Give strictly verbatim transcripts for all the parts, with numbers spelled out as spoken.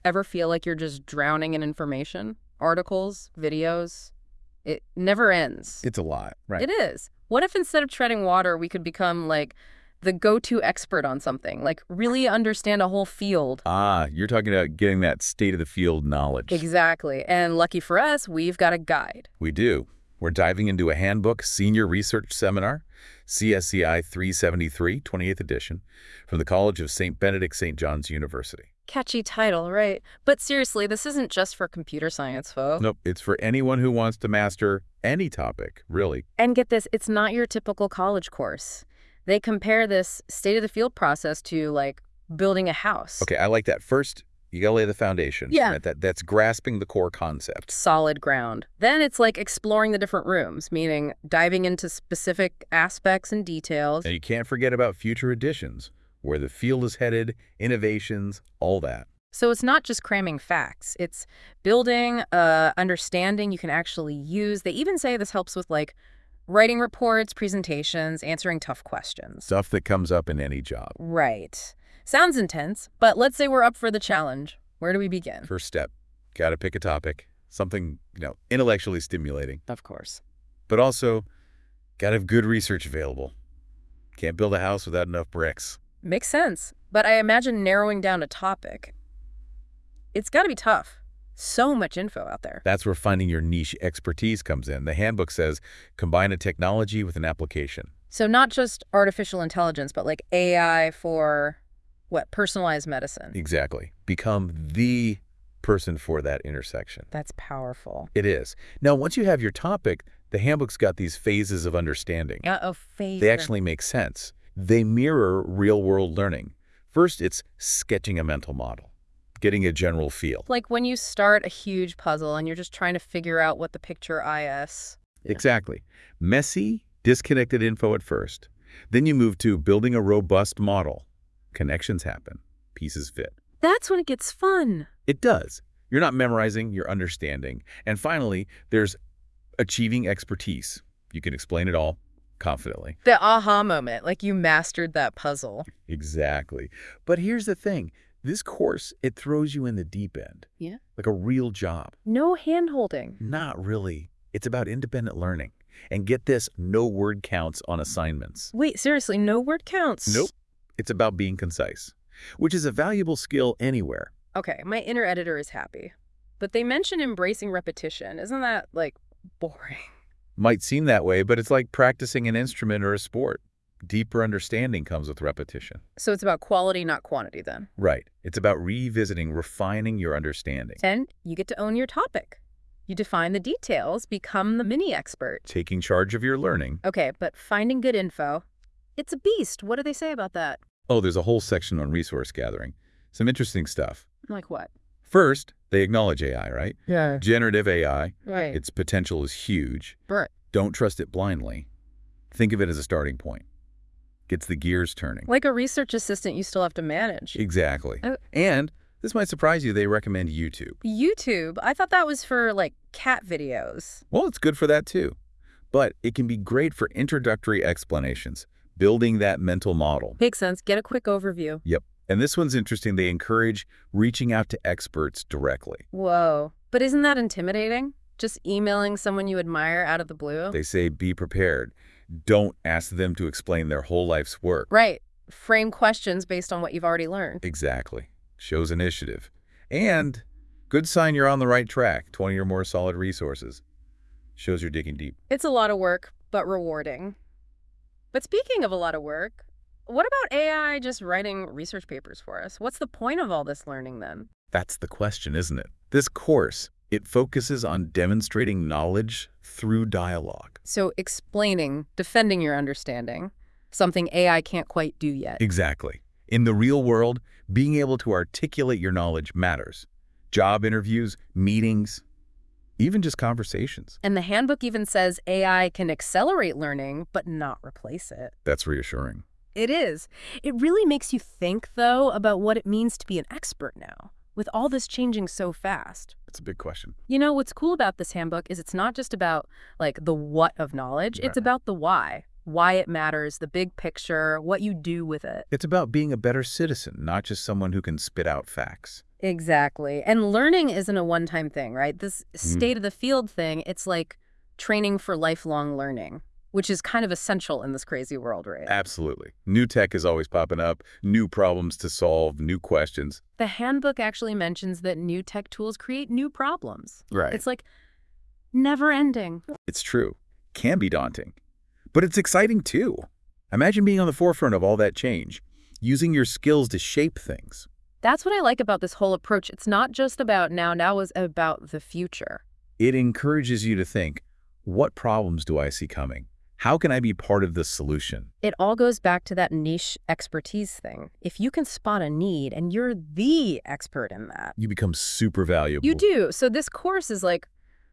Ever feel like you're just drowning in information? Articles, videos? It never ends. It's a lot, right? It is. What if instead of treading water, we could become like the go-to expert on something, like really understand a whole field? Ah, you're talking about getting that state-of-the-field knowledge. Exactly. And lucky for us, we've got a guide. We do. We're diving into a handbook senior research seminar, C S C I three seventy-three, twenty-eighth edition, from the College of Saint Benedict Saint John's University. Catchy title, right? But seriously, this isn't just for computer science, folks. Nope, it's for anyone who wants to master any topic, really. And get this, it's not your typical college course. They compare this state-of-the-field process to, like, building a house. Okay, I like that. First, you gotta lay the foundation. Yeah. Right? That, that's grasping the core concept. Solid ground. Then it's like exploring the different rooms, meaning diving into specific aspects and details. And you can't forget about future editions, where the field is headed, innovations, all that. So it's not just cramming facts. It's building uh, understanding you can actually use. They even say this helps with, like, writing reports, presentations, answering tough questions. Stuff that comes up in any job. Right. Sounds intense, but let's say we're up for the challenge. Where do we begin? First step, gotta pick a topic, something, you know, intellectually stimulating. Of course. But also, gotta have good research available. Can't build a house without enough bricks. Makes sense. But I imagine narrowing down a topic, it's got to be tough. So much info out there. That's where finding your niche expertise comes in. The handbook says, combine a technology with an application. So not just artificial intelligence, but like A I for, what, personalized medicine. Exactly. Become the person for that intersection. That's powerful. It is. Now, once you have your topic, the handbook's got these phases of understanding. Uh-oh, phase. They actually make sense. They mirror real-world learning. First, it's sketching a mental model, getting a general feel. Like when you start a huge puzzle and you're just trying to figure out what the picture is. Yeah. Exactly. Messy, disconnected info at first. Then you move to building a robust model. Connections happen. Pieces fit. That's when it gets fun. It does. You're not memorizing, you're understanding. And finally, there's achieving expertise. You can explain it all confidently. The aha moment, like you mastered that puzzle. Exactly. But here's the thing. This course, it throws you in the deep end. Yeah. Like a real job. No hand-holding. Not really. It's about independent learning. And get this, no word counts on assignments. Wait, seriously, no word counts? Nope. It's about being concise, which is a valuable skill anywhere. Okay, my inner editor is happy. But they mention embracing repetition. Isn't that, like, boring? Might seem that way, but it's like practicing an instrument or a sport. Deeper understanding comes with repetition. So it's about quality, not quantity, then. Right. It's about revisiting, refining your understanding. And you get to own your topic. You define the details, become the mini-expert. Taking charge of your learning. Okay, but finding good info, it's a beast. What do they say about that? Oh, there's a whole section on resource gathering. Some interesting stuff. Like what? First, they acknowledge A I, right? Yeah. Generative A I. Right. Its potential is huge. Right. Don't trust it blindly. Think of it as a starting point. Gets the gears turning. Like a research assistant you still have to manage. Exactly. Oh. And this might surprise you, they recommend YouTube. YouTube? I thought that was for, like, cat videos. Well, it's good for that too. But it can be great for introductory explanations, building that mental model. Makes sense. Get a quick overview. Yep. And this one's interesting. They encourage reaching out to experts directly. Whoa. But isn't that intimidating? Just emailing someone you admire out of the blue? They say be prepared. Don't ask them to explain their whole life's work. Right. Frame questions based on what you've already learned. Exactly. Shows initiative. And good sign you're on the right track. twenty or more solid resources. Shows you're digging deep. It's a lot of work, but rewarding. But speaking of a lot of work, what about A I just writing research papers for us? What's the point of all this learning then? That's the question, isn't it? This course, it focuses on demonstrating knowledge through dialogue. So explaining, defending your understanding, something A I can't quite do yet. Exactly. In the real world, being able to articulate your knowledge matters. Job interviews, meetings, even just conversations. And the handbook even says A I can accelerate learning, but not replace it. That's reassuring. It is. It really makes you think, though, about what it means to be an expert now, with all this changing so fast. It's a big question. You know, what's cool about this handbook is it's not just about, like, the what of knowledge. It's about the why. Why it matters, the big picture, what you do with it. It's about being a better citizen, not just someone who can spit out facts. Exactly. And learning isn't a one-time thing, right? This Mm, state of the field thing, it's like training for lifelong learning, which is kind of essential in this crazy world, right? absolutely. New tech is always popping up, new problems to solve, new questions. The handbook actually mentions that new tech tools create new problems. Right. It's like never ending. It's true. Can be daunting. But it's exciting too. Imagine being on the forefront of all that change, using your skills to shape things. That's what I like about this whole approach. It's not just about now, now is about the future. It encourages you to think, what problems do I see coming? How can I be part of the solution? It all goes back to that niche expertise thing. If you can spot a need and you're the expert in that, You become super valuable. you do. So this course is like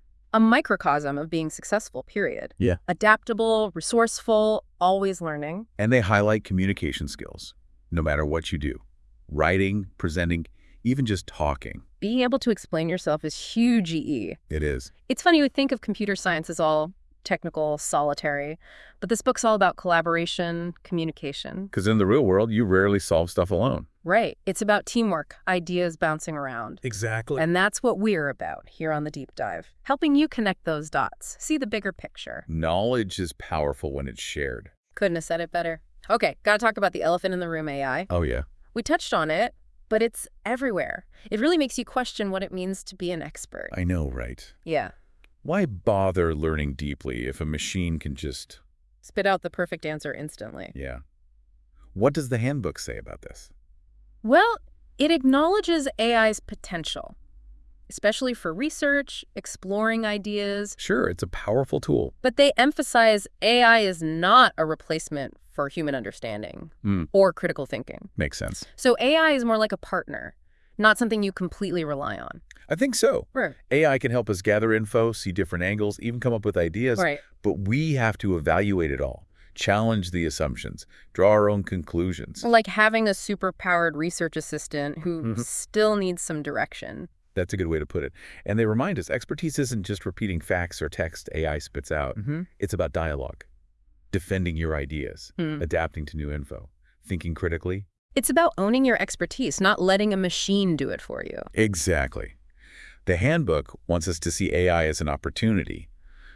a microcosm of being successful, period. Yeah. Adaptable, resourceful, always learning. And they highlight communication skills, no matter what you do. Writing, presenting, even just talking. Being able to explain yourself is huge E E. It is. It's funny, we think of computer science as all technical, solitary, but this book's all about collaboration, communication. Because in the real world, you rarely solve stuff alone. Right. It's about teamwork, ideas bouncing around. Exactly. And that's what we're about here on The Deep Dive, helping you connect those dots, see the bigger picture. Knowledge is powerful when it's shared. Couldn't have said it better. Okay, gotta talk about the elephant in the room, A I. Oh, yeah. We touched on it, but it's everywhere. It really makes you question what it means to be an expert. I know, right? Yeah. Why bother learning deeply if a machine can just... Spit out the perfect answer instantly. Yeah. What does the handbook say about this? Well, it acknowledges A I's potential, especially for research, exploring ideas, Sure, it's a powerful tool. but they emphasize A I is not a replacement for human understanding Hmm. or critical thinking. Makes sense. So A I is more like a partner, not something you completely rely on. I think so. Right. A I can help us gather info, see different angles, even come up with ideas. Right. But we have to evaluate it all, challenge the assumptions, draw our own conclusions. Like having a super-powered research assistant who Mhm. still needs some direction. That's a good way to put it. And they remind us, expertise isn't just repeating facts or text A I spits out. Mm-hmm. It's about dialogue, defending your ideas, Hmm. adapting to new info, thinking critically. It's about owning your expertise, not letting a machine do it for you. Exactly. The handbook wants us to see A I as an opportunity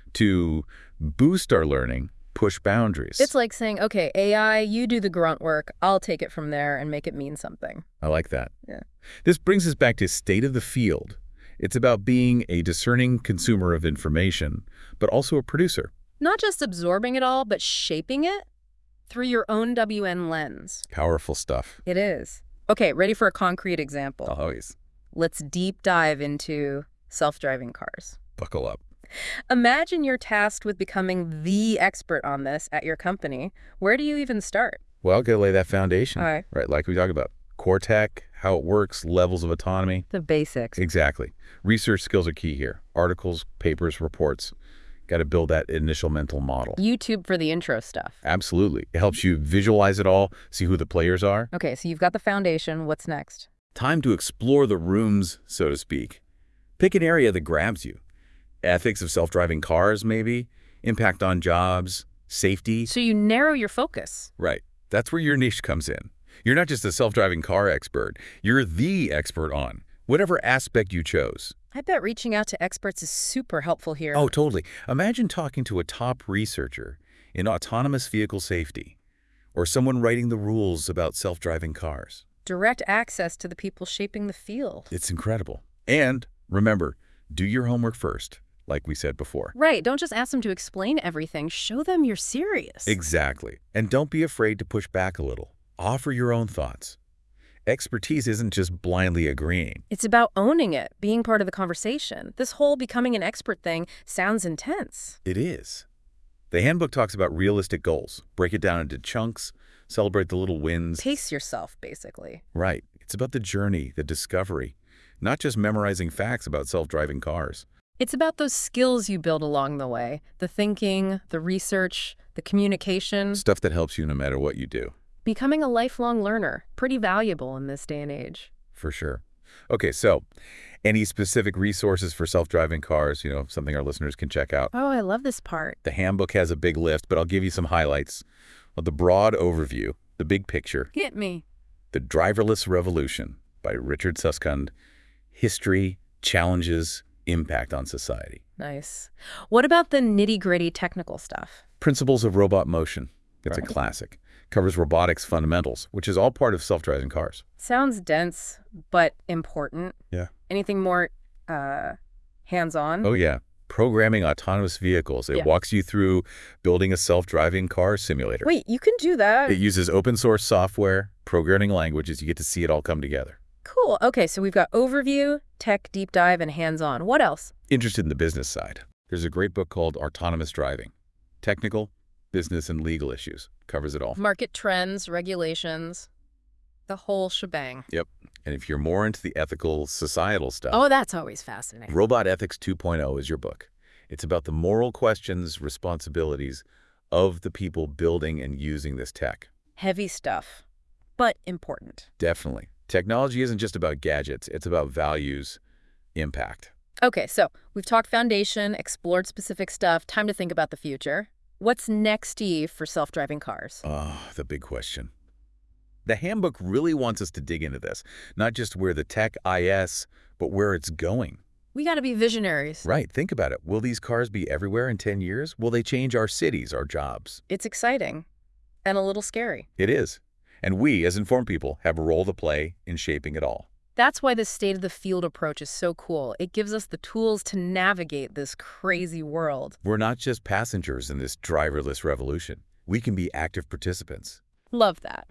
to boost our learning, push boundaries. It's like saying, okay, A I, you do the grunt work. I'll take it from there and make it mean something. I like that. Yeah. This brings us back to state of the field. It's about being a discerning consumer of information, but also a producer. Not just absorbing it all, but shaping it through your own W N lens. Powerful stuff. It is. Okay, ready for a concrete example? Always. Let's deep dive into self-driving cars. Buckle up. Imagine you're tasked with becoming the expert on this at your company. Where do you even start? Well, gotta lay that foundation. All right. Right, like we talked about. Core tech, how it works, levels of autonomy. The basics. Exactly. Research skills are key here. Articles, papers, reports. Got to build that initial mental model. YouTube for the intro stuff. Absolutely. It helps you visualize it all, see who the players are. Okay, so you've got the foundation. What's next? Time to explore the rooms, so to speak. Pick an area that grabs you. Ethics of self-driving cars, maybe. Impact on jobs. Safety. So you narrow your focus. Right. That's where your niche comes in. You're not just a self-driving car expert. You're the expert on whatever aspect you chose. I bet reaching out to experts is super helpful here. Oh, totally. Imagine talking to a top researcher in autonomous vehicle safety or someone writing the rules about self-driving cars. Direct access to the people shaping the field. It's incredible. And remember, do your homework first, like we said before. Right, don't just ask them to explain everything. Show them you're serious. Exactly. And don't be afraid to push back a little. Offer your own thoughts. Expertise isn't just blindly agreeing. It's about owning it, being part of the conversation. This whole becoming an expert thing sounds intense. It is. The handbook talks about realistic goals. Break it down into chunks, celebrate the little wins. Pace yourself, basically. Right. It's about the journey, the discovery, not just memorizing facts about self-driving cars. It's about those skills you build along the way. The thinking, the research, the communication. Stuff that helps you no matter what you do. Becoming a lifelong learner. Pretty valuable in this day and age. For sure. Okay, so any specific resources for self-driving cars, you know, something our listeners can check out? Oh, I love this part. The handbook has a big list, but I'll give you some highlights. Well, the broad overview, the big picture, Hit me. the driverless revolution, by Richard Susskind. History, Challenges, Impact on Society. Nice. What about the nitty-gritty technical stuff? Principles of Robot Motion. It's Right. a classic. Covers robotics fundamentals, which is all part of self-driving cars. Sounds dense, but important. Yeah. Anything more uh, hands-on? Oh, yeah. Programming autonomous vehicles. It Yeah. walks you through building a self-driving car simulator. Wait, you can do that? It uses open source software, programming languages. You get to see it all come together. Cool. Okay, so we've got overview, tech deep dive, and hands-on. What else? Interested in the business side. There's a great book called Autonomous Driving. Technical, business, and legal issues. Covers it all. Market trends, regulations, the whole shebang. Yep. And if you're more into the ethical, societal stuff, Oh, that's always fascinating. Robot Ethics two point oh is your book. It's about the moral questions, responsibilities of the people building and using this tech. Heavy stuff, but important. Definitely. Technology isn't just about gadgets. It's about values, impact. Okay, so we've talked foundation, explored specific stuff. Time to think about the future. What's next, Steve, for self-driving cars? Oh, the big question. The handbook really wants us to dig into this, not just where the tech is, but where it's going. We got to be visionaries. Right, think about it. Will these cars be everywhere in ten years? Will they change our cities, our jobs? It's exciting and a little scary. It is. And we, as informed people, have a role to play in shaping it all. That's why the state-of-the-field approach is so cool. It gives us the tools to navigate this crazy world. We're not just passengers in this driverless revolution. We can be active participants. Love that.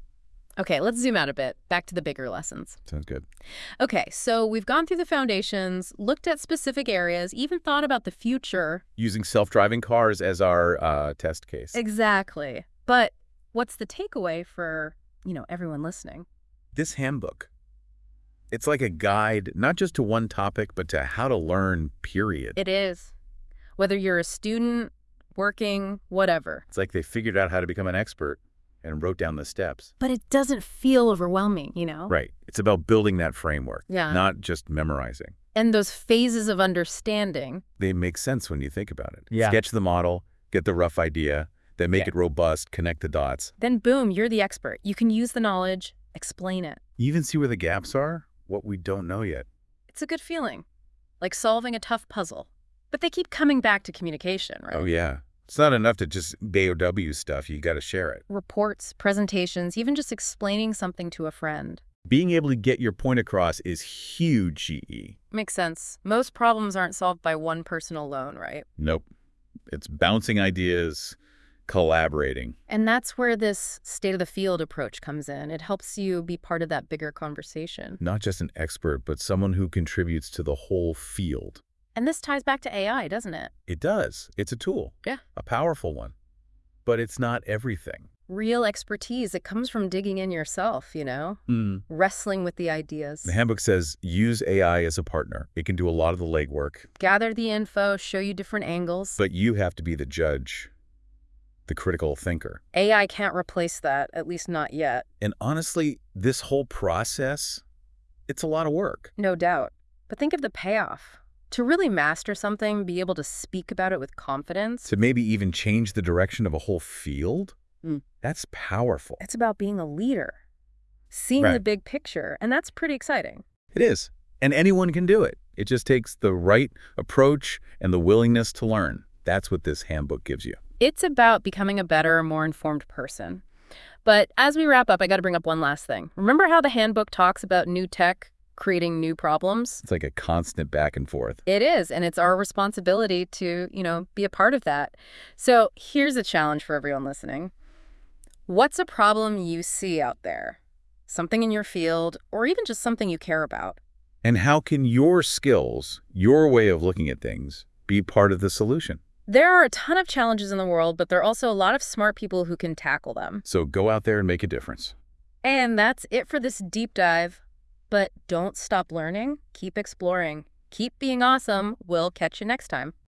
Okay, let's zoom out a bit. Back to the bigger lessons. Sounds good. Okay, so we've gone through the foundations, looked at specific areas, even thought about the future. Using self-driving cars as our uh, test case. Exactly. But what's the takeaway for, you know, everyone listening? This handbook, it's like a guide, not just to one topic, but to how to learn, period. It is. Whether you're a student, working, whatever. It's like they figured out how to become an expert and wrote down the steps. But it doesn't feel overwhelming, you know? Right. It's about building that framework, Yeah. not just memorizing. And those phases of understanding. They make sense when you think about it. Yeah. Sketch the model, get the rough idea, then make Yeah. it robust, connect the dots. Then boom, you're the expert. You can use the knowledge, explain it. Even see where the gaps are, what we don't know yet. It's a good feeling. Like solving a tough puzzle. But they keep coming back to communication, right? Oh, yeah. It's not enough to just B O W stuff. You got to share it. Reports, presentations, even just explaining something to a friend. Being able to get your point across is huge, G E. Makes sense. Most problems aren't solved by one person alone, right? Nope. It's bouncing ideas, collaborating. And that's where this state-of-the-field approach comes in. It helps you be part of that bigger conversation. Not just an expert, but someone who contributes to the whole field. And this ties back to A I, doesn't it? It does. It's a tool. Yeah. A powerful one. But it's not everything. Real expertise, it comes from digging in yourself, you know? Mm. Wrestling with the ideas. The handbook says use A I as a partner. It can do a lot of the legwork, Gather the info, show you different angles. but you have to be the judge, the critical thinker. A I can't replace that, at least not yet. And honestly, this whole process, it's a lot of work. No doubt. But think of the payoff. To really master something, be able to speak about it with confidence, To maybe even change the direction of a whole field, Mm. that's powerful. it's about being a leader, seeing the Right. big picture, and that's pretty exciting. It is. And anyone can do it. It just takes the right approach and the willingness to learn. That's what this handbook gives you. It's about becoming a better, more informed person. But as we wrap up, I got to bring up one last thing. Remember how the handbook talks about new tech creating new problems? It's like a constant back and forth. It is, and it's our responsibility to, you know, be a part of that. So here's a challenge for everyone listening. What's a problem you see out there? Something in your field, or even just something you care about? And how can your skills, your way of looking at things, be part of the solution? There are a ton of challenges in the world, but there are also a lot of smart people who can tackle them. So go out there and make a difference. And that's it for this deep dive. But don't stop learning, keep exploring, keep being awesome. We'll catch you next time.